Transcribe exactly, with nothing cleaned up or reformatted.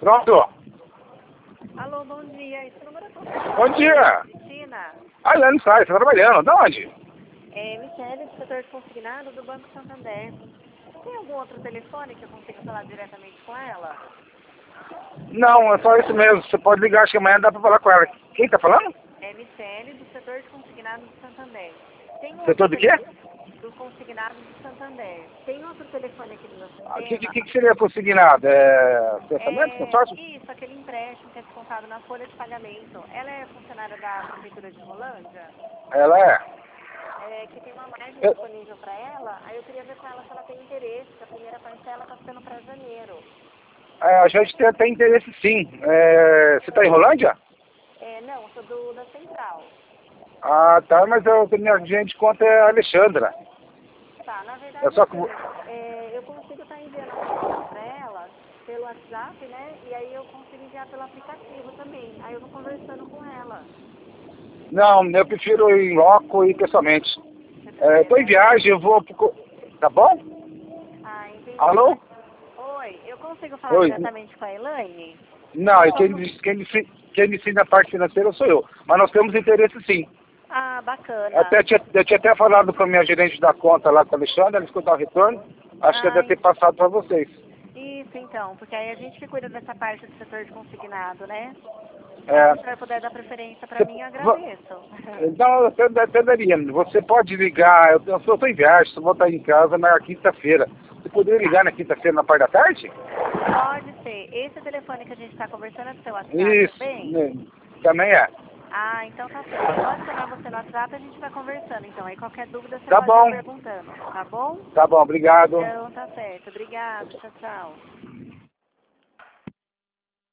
Pronto. Alô, bom dia. Esse número é tão... Bom dia. Cristina. Ah, ela não sai, você tá trabalhando. Da onde? É Michele, do setor de consignado do Banco Santander. Tem algum outro telefone que eu consiga falar diretamente com ela? Não, é só isso mesmo. Você pode ligar, acho que amanhã dá pra falar com ela. Quem tá falando? É Michele, do setor de consignado do Santander. Tem um Setor outro do quê? telefone do consignado do Santander. Tem outro telefone aqui no meu O que, sistema. que, que seria consignado? É... Pensamento, É consórcio? isso, aquele empréstimo que é descontado na folha de pagamento. Ela é funcionária da Prefeitura de Rolândia? Ela é. É, que tem uma margem Eu... disponível para ela, aí eu queria ver com ela se ela tem interesse, que a primeira parcela está sendo para janeiro. É, a gente tem até interesse sim. É... Você tá em Rolândia? É, não, eu sou do, da Central. Ah, tá, mas eu, minha gente conta é a Alexandra. Tá, na É verdade, só que... assim, é, eu consigo estar enviando a foto para ela pelo WhatsApp, né? E aí eu consigo enviar pelo aplicativo também. Aí eu vou conversando com ela. Não, eu prefiro ir em loco e pessoalmente. Você É, tô em prefere? viagem, eu vou... pro- Tá bom? Ah, entendi. Alô? Oi, eu consigo falar Oi. diretamente com a Elaine? Não, e quem, me- quem, me, fi- quem me ensina a parte financeira sou eu. Mas nós temos interesse sim. Ah, bacana. Até, tinha- eu tinha até falado com a minha gerente da conta lá com a Alexandre, ela escutar o retorno. Acho que eu Ah, deve ter passado para vocês. isso, então, porque aí a gente que cuida dessa parte do setor de consignado, né? Aí se É, o senhor puder dar preferência para você- mim, eu vo- agradeço. então, eu até, até daria. Você pode ligar, eu eu estou em viagem, só vou estar em casa na quinta-feira. Você poderia ligar na quinta-feira na parte da tarde? Pode ser. Esse telefone que a gente está conversando é do seu WhatsApp Isso, também? né, também é. Ah, então tá certo. Eu vou adicionar você no WhatsApp e a gente vai conversando, então. Aí qualquer dúvida você Tá pode ir bom, perguntando, tá bom? tá bom, obrigado. Então tá certo. Obrigada. Tchau, tchau.